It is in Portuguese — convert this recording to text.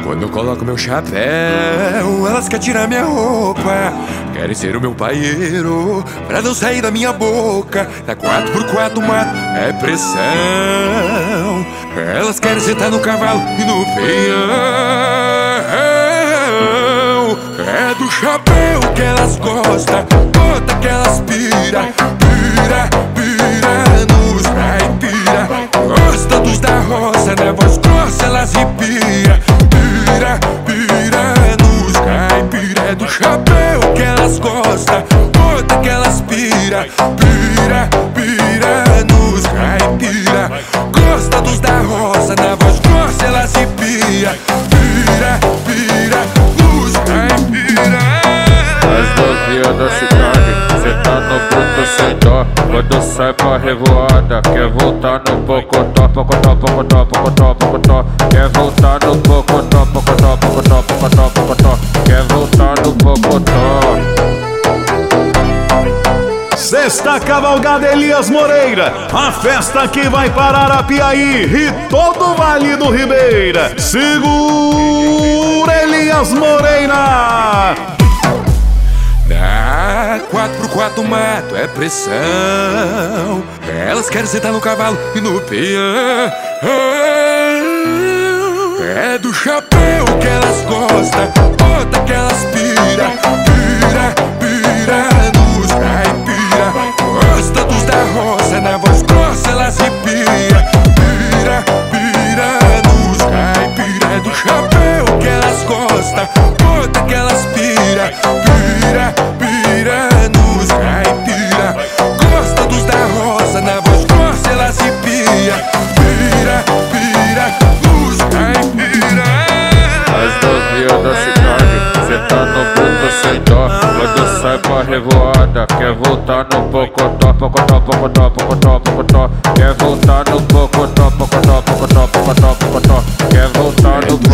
Quando eu coloco meu chapéu, elas querem tirar minha roupa. Querem ser o meu paieiro, pra não sair da minha boca. Na 4x4 mato é pressão. Elas querem sentar no cavalo e no peão. É do chapéu que elas gostam, bota que elas pira. Pira, pira nos caipira. Gosta dos da roça, na voz grossa elas ripia. Pira, pira nos caipira. É do chapéu que elas gostam, bota que elas pira. Pira, pira nos caipira. Gosta dos da roça, na voz grossa elas ripia. Pira, pira nos caipira. As novinhas da cidade, cê tá no bruto sem dó. Quando sai pra revoada, quer voltar no pocotó. Pocotó, pocotó, pocotó, pocotó. Quer voltar no pocotó, pocotó, pocotó, pocotó, pocotó. Quer voltar no pocotó. Sexta Cavalgada Elias Moreira, a festa que vai parar a Piaí e todo o Vale do Ribeira. Segura Elias Moreira. Na 4x4 mato é pressão. Elas querem sentar no cavalo e no peão. É do chapéu que elas gostam, bota que elas pira. Pira, pira nos caipira. Gosta dos da roça, na voz grossa elas ripia. Pira, pira nos caipira. É do chapéu que elas gostam, bota que elas pira. Pira, pira nos caipira. Gosta dos da roça, na voz grossa elas ripia. Pira, pira nos caipira. As novinhas da cidade, cê tá no bruto sem dó. Quando sai pra revoada, quer voltar no pocotó. Pocotó, pocotó, pocotó, pocotó. Quer voltar no pocotó, pocotó, pocotó, pocotó, pocotó. Quer voltar no